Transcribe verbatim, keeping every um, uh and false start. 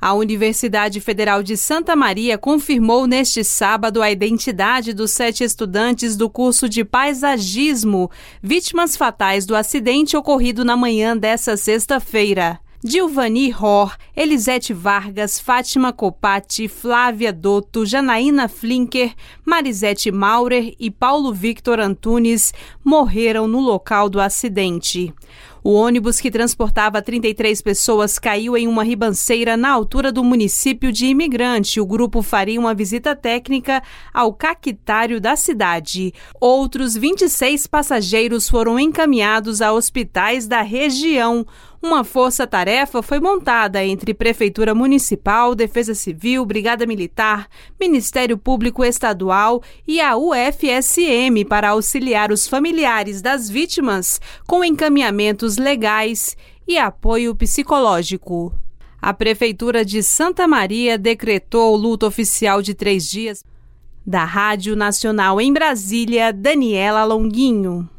A Universidade Federal de Santa Maria confirmou neste sábado a identidade dos sete estudantes do curso de paisagismo, vítimas fatais do acidente ocorrido na manhã dessa sexta-feira. Dilvani Ror, Elisete Vargas, Fátima Copati, Flávia Dotto, Janaína Flinker, Marisete Maurer e Paulo Victor Antunes morreram no local do acidente. O ônibus que transportava trinta e três pessoas caiu em uma ribanceira na altura do município de Imigrante. O grupo faria uma visita técnica ao cactário da cidade. Outros vinte e seis passageiros foram encaminhados a hospitais da região. Uma força-tarefa foi montada entre Prefeitura Municipal, Defesa Civil, Brigada Militar, Ministério Público Estadual e a U F S M para auxiliar os familiares das vítimas com encaminhamentos legais e apoio psicológico. A Prefeitura de Santa Maria decretou luto oficial de três dias. Da Rádio Nacional em Brasília, Daniela Longuinho.